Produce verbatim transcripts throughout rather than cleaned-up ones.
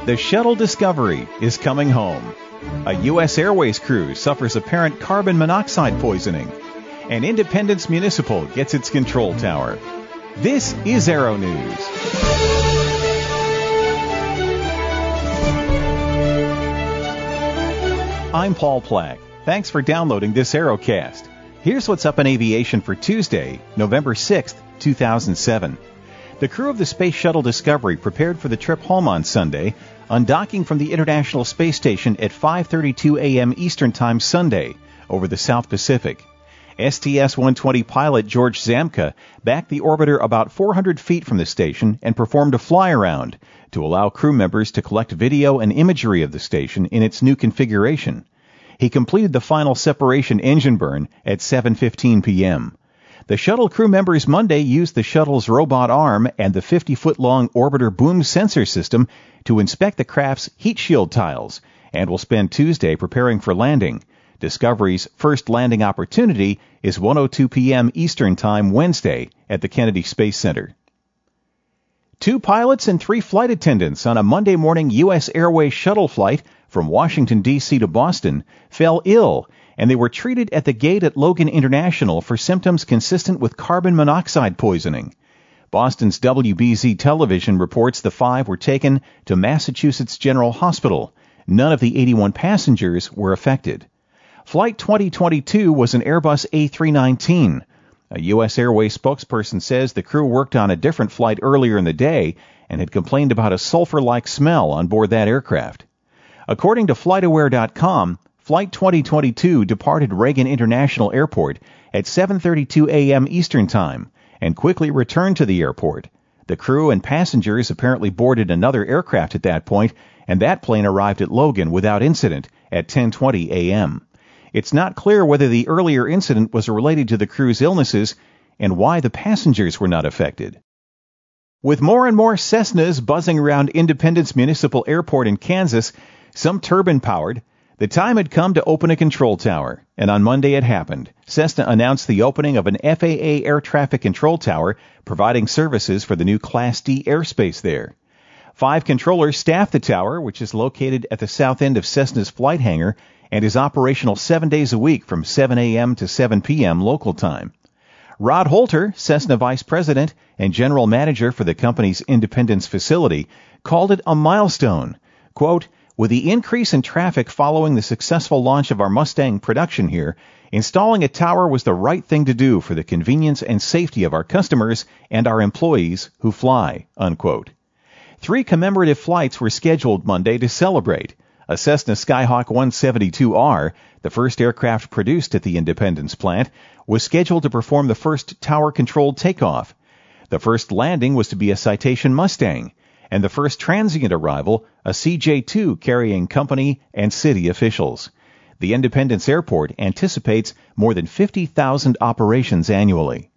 The Shuttle Discovery is coming home. A U S Airways crew suffers apparent carbon monoxide poisoning. And Independence Municipal gets its control tower. This is Aero News. I'm Paul Plack. Thanks for downloading this Aerocast. Here's what's up in aviation for Tuesday, November sixth, two thousand seven. The crew of the Space Shuttle Discovery prepared for the trip home on Sunday, undocking from the International Space Station at five thirty-two a.m. Eastern Time Sunday over the South Pacific. S T S one twenty pilot George Zamka backed the orbiter about four hundred feet from the station and performed a fly-around to allow crew members to collect video and imagery of the station in its new configuration. He completed the final separation engine burn at seven fifteen p.m. The shuttle crew members Monday used the shuttle's robot arm and the fifty-foot-long orbiter boom sensor system to inspect the craft's heat shield tiles and will spend Tuesday preparing for landing. Discovery's first landing opportunity is one oh two p.m. Eastern Time Wednesday at the Kennedy Space Center. Two pilots and three flight attendants on a Monday morning U S Airways shuttle flight from Washington, D C to Boston fell ill, and they were treated at the gate at Logan International for symptoms consistent with carbon monoxide poisoning. Boston's W B Z television reports the five were taken to Massachusetts General Hospital. None of the eighty-one passengers were affected. Flight twenty twenty-two was an Airbus A three nineteen. A U S Airways spokesperson says the crew worked on a different flight earlier in the day and had complained about a sulfur-like smell on board that aircraft. According to flight aware dot com, Flight twenty twenty-two departed Reagan International Airport at seven thirty-two a.m. Eastern Time and quickly returned to the airport. The crew and passengers apparently boarded another aircraft at that point, and that plane arrived at Logan without incident at ten twenty a.m. It's not clear whether the earlier incident was related to the crew's illnesses and why the passengers were not affected. With more and more Cessnas buzzing around Independence Municipal Airport in Kansas, some turbine-powered, the time had come to open a control tower, and on Monday it happened. Cessna announced the opening of an F A A air traffic control tower providing services for the new Class D airspace there. Five controllers staff the tower, which is located at the south end of Cessna's flight hangar and is operational seven days a week from seven a.m. to seven p.m. local time. Rod Holter, Cessna Vice President and General Manager for the company's Independence facility, called it a milestone. Quote, "With the increase in traffic following the successful launch of our Mustang production here, installing a tower was the right thing to do for the convenience and safety of our customers and our employees who fly," unquote. Three commemorative flights were scheduled Monday to celebrate. A Cessna Skyhawk one seventy-two R, the first aircraft produced at the Independence plant, was scheduled to perform the first tower-controlled takeoff. The first landing was to be a Citation Mustang, and the first transient arrival, a C J two carrying company and city officials. The Independence Airport anticipates more than fifty thousand operations annually.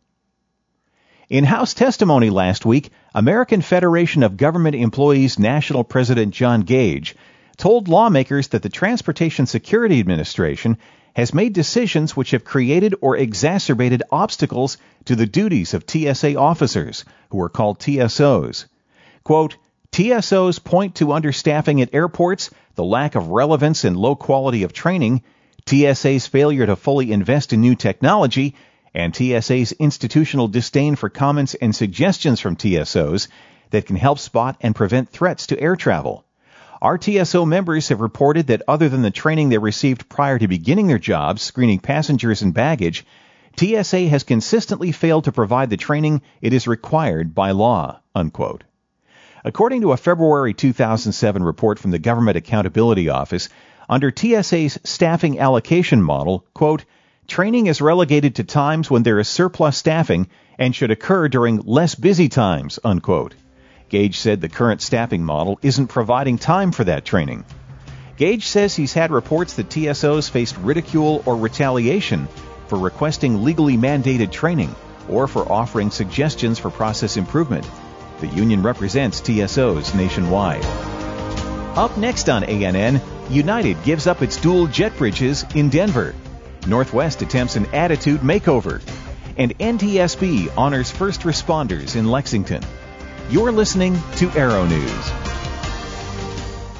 In House testimony last week, American Federation of Government Employees National President John Gage told lawmakers that the Transportation Security Administration has made decisions which have created or exacerbated obstacles to the duties of T S A officers, who are called T S Os. Quote, "T S Os point to understaffing at airports, the lack of relevance and low quality of training, T S A's failure to fully invest in new technology, and T S A's institutional disdain for comments and suggestions from T S Os that can help spot and prevent threats to air travel. Our T S O members have reported that other than the training they received prior to beginning their jobs screening passengers and baggage, T S A has consistently failed to provide the training it is required by law," unquote. According to a February two thousand seven report from the Government Accountability Office, under T S A's staffing allocation model, quote, "Training is relegated to times when there is surplus staffing and should occur during less busy times," unquote. Gage said the current staffing model isn't providing time for that training. Gage says he's had reports that T S Os faced ridicule or retaliation for requesting legally mandated training or for offering suggestions for process improvement. The union represents T S Os nationwide. Up next on A N N, United gives up its dual jet bridges in Denver. Northwest attempts an attitude makeover. And N T S B honors first responders in Lexington. You're listening to Aero News.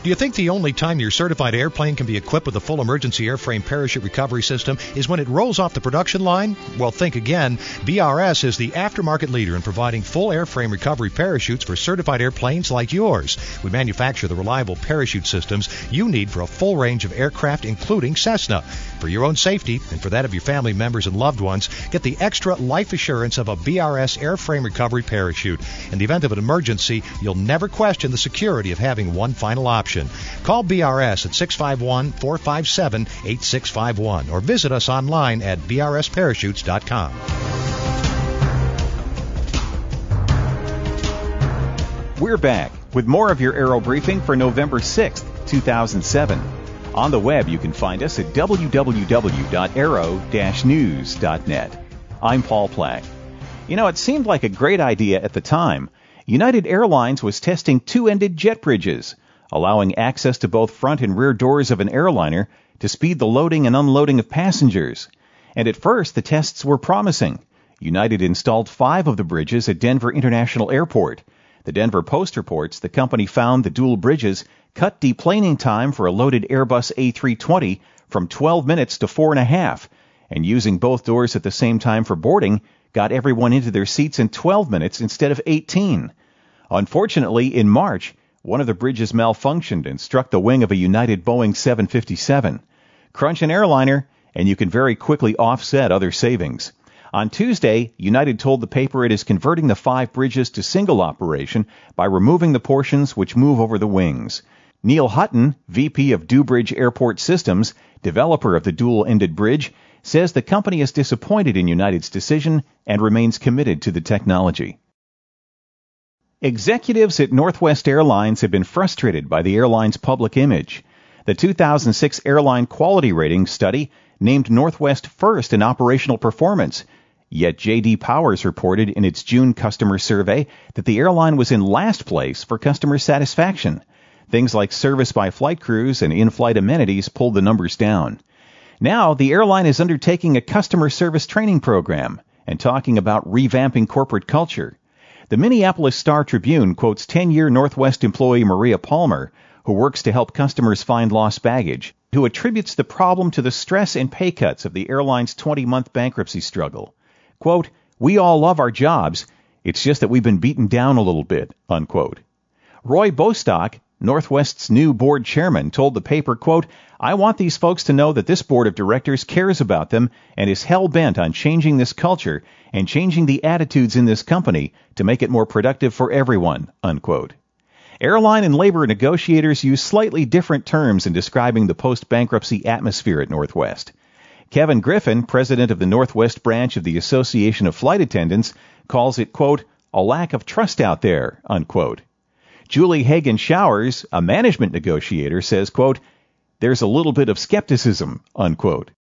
Do you think the only time your certified airplane can be equipped with a full emergency airframe parachute recovery system is when it rolls off the production line? Well, think again. B R S is the aftermarket leader in providing full airframe recovery parachutes for certified airplanes like yours. We manufacture the reliable parachute systems you need for a full range of aircraft, including Cessna. For your own safety and for that of your family members and loved ones, get the extra life assurance of a B R S airframe recovery parachute. In the event of an emergency, you'll never question the security of having one final option. Call B R S at six five one, four five seven, eight six five one or visit us online at b r s parachutes dot com. We're back with more of your Aero Briefing for November sixth, two thousand seven. On the web, you can find us at w w w dot aero dash news dot net. I'm Paul Plack. You know, it seemed like a great idea at the time. United Airlines was testing two-ended jet bridges, allowing access to both front and rear doors of an airliner to speed the loading and unloading of passengers. And at first, the tests were promising. United installed five of the bridges at Denver International Airport. The Denver Post reports the company found the dual bridges cut deplaning time for a loaded Airbus A three twenty from twelve minutes to four and a half, and using both doors at the same time for boarding got everyone into their seats in twelve minutes instead of eighteen. Unfortunately, in March, one of the bridges malfunctioned and struck the wing of a United Boeing seven fifty-seven. Crunch an airliner, and you can very quickly offset other savings. On Tuesday, United told the paper it is converting the five bridges to single operation by removing the portions which move over the wings. Neil Hutton, V P of Dewbridge Airport Systems, developer of the dual-ended bridge, says the company is disappointed in United's decision and remains committed to the technology. Executives at Northwest Airlines have been frustrated by the airline's public image. The two thousand six Airline Quality Rating study named Northwest first in operational performance, yet J D Powers reported in its June customer survey that the airline was in last place for customer satisfaction. Things like service by flight crews and in-flight amenities pulled the numbers down. Now, the airline is undertaking a customer service training program and talking about revamping corporate culture. The Minneapolis Star-Tribune quotes ten-year Northwest employee Maria Palmer, who works to help customers find lost baggage, who attributes the problem to the stress and pay cuts of the airline's twenty-month bankruptcy struggle. Quote, "We all love our jobs. It's just that we've been beaten down a little bit," unquote. Roy Bostock, Northwest's new board chairman, told the paper, quote, "I want these folks to know that this board of directors cares about them and is hell-bent on changing this culture and changing the attitudes in this company to make it more productive for everyone," unquote. Airline and labor negotiators use slightly different terms in describing the post-bankruptcy atmosphere at Northwest. Kevin Griffin, president of the Northwest branch of the Association of Flight Attendants, calls it, quote, "a lack of trust out there," unquote. Julie Hagan Showers, a management negotiator, says, quote, "there's a little bit of skepticism," unquote.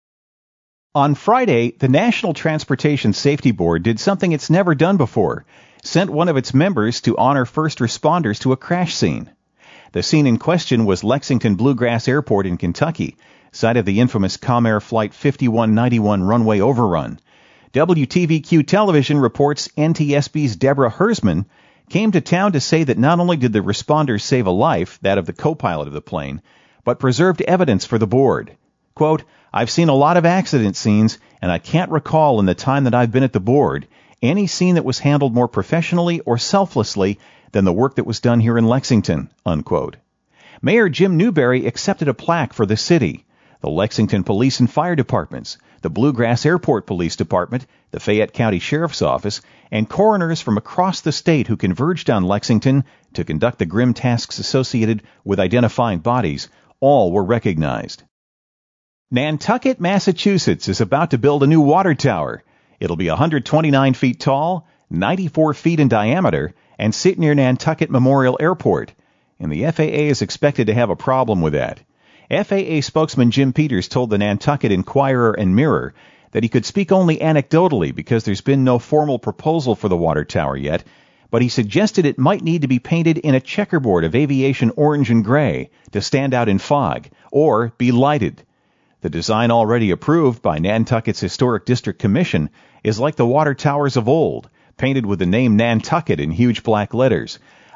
On Friday, the National Transportation Safety Board did something it's never done before, sent one of its members to honor first responders to a crash scene. The scene in question was Lexington Bluegrass Airport in Kentucky, site of the infamous Comair Flight fifty-one ninety-one runway overrun. W T V Q Television reports N T S B's Deborah Hersman came to town to say that not only did the responders save a life, that of the co-pilot of the plane, but preserved evidence for the board. Quote, "I've seen a lot of accident scenes, and I can't recall in the time that I've been at the board any scene that was handled more professionally or selflessly than the work that was done here in Lexington," unquote. Mayor Jim Newberry accepted a plaque for the city, the Lexington Police and Fire Departments, the Bluegrass Airport Police Department, the Fayette County Sheriff's Office, and coroners from across the state who converged on Lexington to conduct the grim tasks associated with identifying bodies, all were recognized. Nantucket, Massachusetts is about to build a new water tower. It'll be one hundred twenty-nine feet tall, ninety-four feet in diameter, and sit near Nantucket Memorial Airport. And the F A A is expected to have a problem with that. F A A spokesman Jim Peters told the Nantucket Enquirer and Mirror that he could speak only anecdotally because there's been no formal proposal for the water tower yet, but he suggested it might need to be painted in a checkerboard of aviation orange and gray to stand out in fog, or be lighted. The design already approved by Nantucket's Historic District Commission is like the water towers of old, painted with the name Nantucket in huge black letters.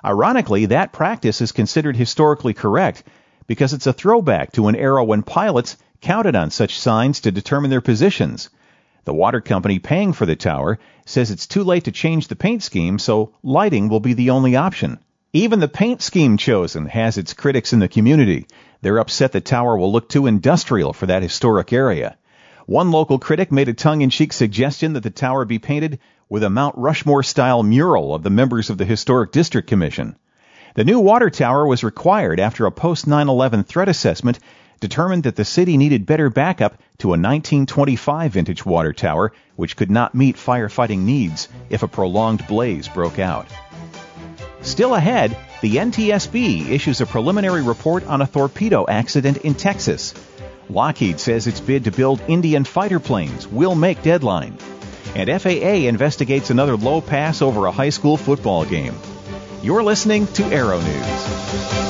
Ironically, that practice is considered historically correct because it's a throwback to an era when pilots counted on such signs to determine their positions. The water company paying for the tower says it's too late to change the paint scheme, so lighting will be the only option. Even the paint scheme chosen has its critics in the community. They're upset the tower will look too industrial for that historic area. One local critic made a tongue-in-cheek suggestion that the tower be painted with a Mount Rushmore-style mural of the members of the Historic District Commission. The new water tower was required after a post nine eleven threat assessment determined that the city needed better backup to a nineteen twenty-five vintage water tower, which could not meet firefighting needs if a prolonged blaze broke out. Still ahead, the N T S B issues a preliminary report on a torpedo accident in Texas. Lockheed says its bid to build Indian fighter planes will make deadline. And F A A investigates another low pass over a high school football game. You're listening to Aero News.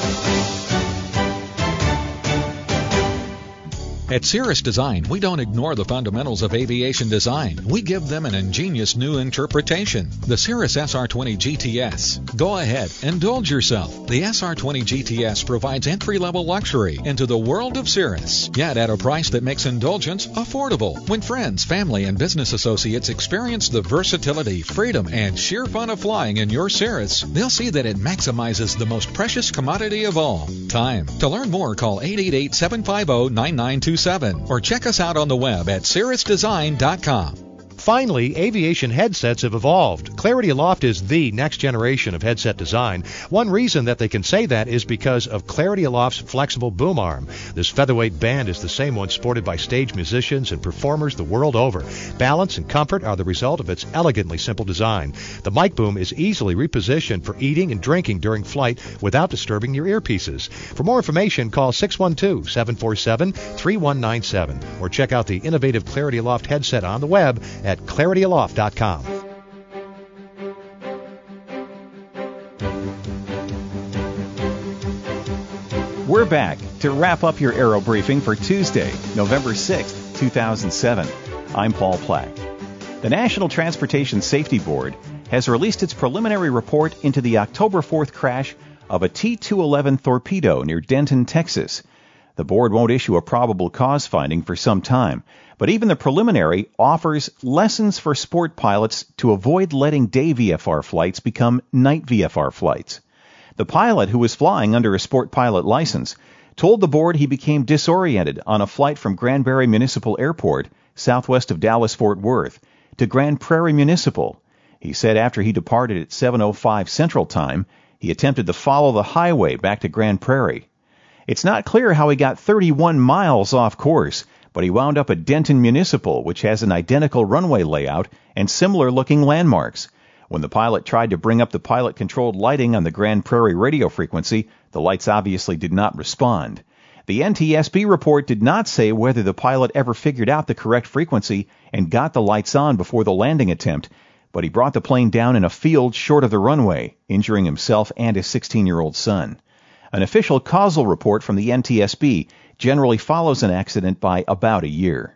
At Cirrus Design, we don't ignore the fundamentals of aviation design. We give them an ingenious new interpretation. The Cirrus S R twenty G T S. Go ahead, indulge yourself. The S R twenty G T S provides entry-level luxury into the world of Cirrus, yet at a price that makes indulgence affordable. When friends, family, and business associates experience the versatility, freedom, and sheer fun of flying in your Cirrus, they'll see that it maximizes the most precious commodity of all, time. To learn more, call eight eight eight, seven five zero, nine nine two seven or check us out on the web at cirrus design dot com. Finally, aviation headsets have evolved. Clarity Aloft is the next generation of headset design. One reason that they can say that is because of Clarity Aloft's flexible boom arm. This featherweight band is the same one sported by stage musicians and performers the world over. Balance and comfort are the result of its elegantly simple design. The mic boom is easily repositioned for eating and drinking during flight without disturbing your earpieces. For more information, call six one two, seven four seven, three one nine seven or check out the innovative Clarity Aloft headset on the web at at clarity aloft dot com. We're back to wrap up your Aero Briefing for Tuesday, November sixth, two thousand seven. I'm Paul Plack. The National Transportation Safety Board has released its preliminary report into the October fourth crash of a T two eleven torpedo near Denton, Texas. The board won't issue a probable cause finding for some time, but even the preliminary offers lessons for sport pilots to avoid letting day V F R flights become night V F R flights. The pilot, who was flying under a sport pilot license, told the board he became disoriented on a flight from Granbury Municipal Airport, southwest of Dallas-Fort Worth, to Grand Prairie Municipal. He said after he departed at seven oh five Central Time, he attempted to follow the highway back to Grand Prairie. It's not clear how he got thirty-one miles off course, but he wound up at Denton Municipal, which has an identical runway layout and similar-looking landmarks. When the pilot tried to bring up the pilot-controlled lighting on the Grand Prairie radio frequency, the lights obviously did not respond. The N T S B report did not say whether the pilot ever figured out the correct frequency and got the lights on before the landing attempt, but he brought the plane down in a field short of the runway, injuring himself and his sixteen-year-old son. An official causal report from the N T S B generally follows an accident by about a year.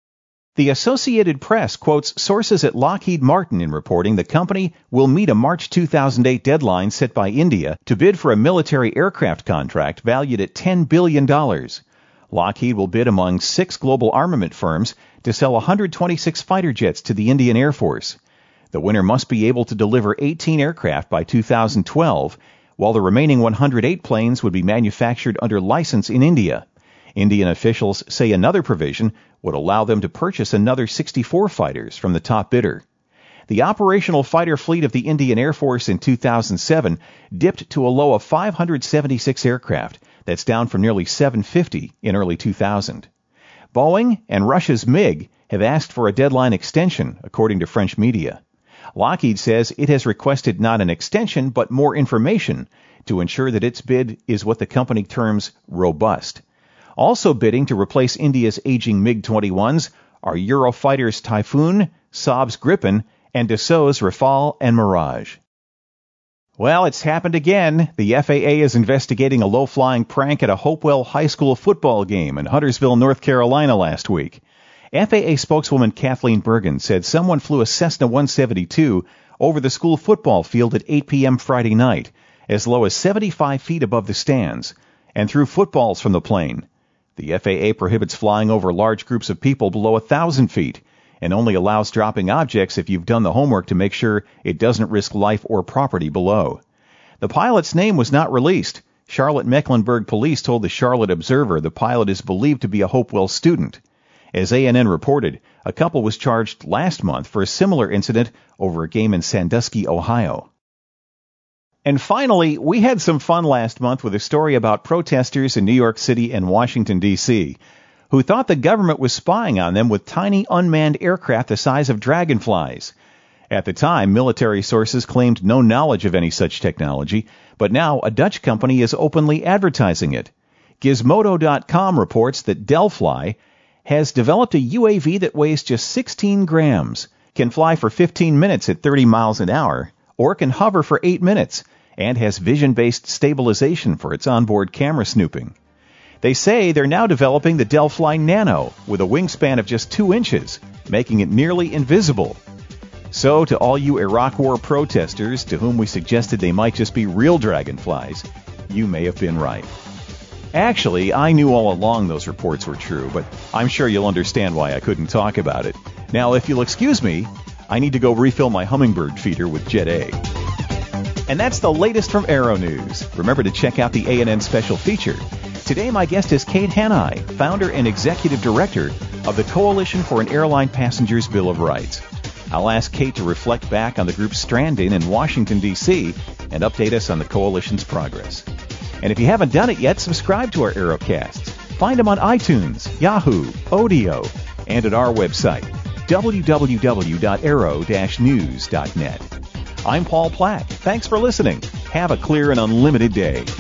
The Associated Press quotes sources at Lockheed Martin in reporting the company will meet a March two thousand eight deadline set by India to bid for a military aircraft contract valued at ten billion dollars. Lockheed will bid among six global armament firms to sell one hundred twenty-six fighter jets to the Indian Air Force. The winner must be able to deliver eighteen aircraft by two thousand twelve, while the remaining one hundred eight planes would be manufactured under license in India. Indian officials say another provision would allow them to purchase another sixty-four fighters from the top bidder. The operational fighter fleet of the Indian Air Force in two thousand seven dipped to a low of five hundred seventy-six aircraft. That's down from nearly seven hundred fifty in early two thousand. Boeing and Russia's MiG have asked for a deadline extension, according to French media. Lockheed says it has requested not an extension, but more information to ensure that its bid is what the company terms robust. Also bidding to replace India's aging MiG twenty-ones are Eurofighters Typhoon, Saab's Gripen, and Dassault's Rafale and Mirage. Well, it's happened again. The F A A is investigating a low-flying prank at a Hopewell High School football game in Huntersville, North Carolina last week. F A A spokeswoman Kathleen Bergen said someone flew a Cessna one seventy-two over the school football field at eight p.m. Friday night, as low as seventy-five feet above the stands, and threw footballs from the plane. The F A A prohibits flying over large groups of people below one thousand feet, and only allows dropping objects if you've done the homework to make sure it doesn't risk life or property below. The pilot's name was not released. Charlotte-Mecklenburg police told the Charlotte Observer the pilot is believed to be a Hopewell student. As A N N reported, a couple was charged last month for a similar incident over a game in Sandusky, Ohio. And finally, we had some fun last month with a story about protesters in New York City and Washington, D C, who thought the government was spying on them with tiny unmanned aircraft the size of dragonflies. At the time, military sources claimed no knowledge of any such technology, but now a Dutch company is openly advertising it. Gizmodo dot com reports that Delfly has developed a U A V that weighs just sixteen grams, can fly for fifteen minutes at thirty miles an hour, or can hover for eight minutes, and has vision-based stabilization for its onboard camera snooping. They say they're now developing the Delfly Nano with a wingspan of just two inches, making it nearly invisible. So, to all you Iraq War protesters to whom we suggested they might just be real dragonflies, you may have been right. Actually, I knew all along those reports were true, but I'm sure you'll understand why I couldn't talk about it. Now, if you'll excuse me, I need to go refill my hummingbird feeder with Jet A. And that's the latest from Aero News. Remember to check out the A N N special feature. Today, my guest is Kate Hanai, founder and executive director of the Coalition for an Airline Passenger's Bill of Rights. I'll ask Kate to reflect back on the group's stranding in Washington, D C, and update us on the coalition's progress. And if you haven't done it yet, subscribe to our Aerocasts. Find them on iTunes, Yahoo, Odeo, and at our website, w w w dot aero dash news dot net. I'm Paul Platt. Thanks for listening. Have a clear and unlimited day.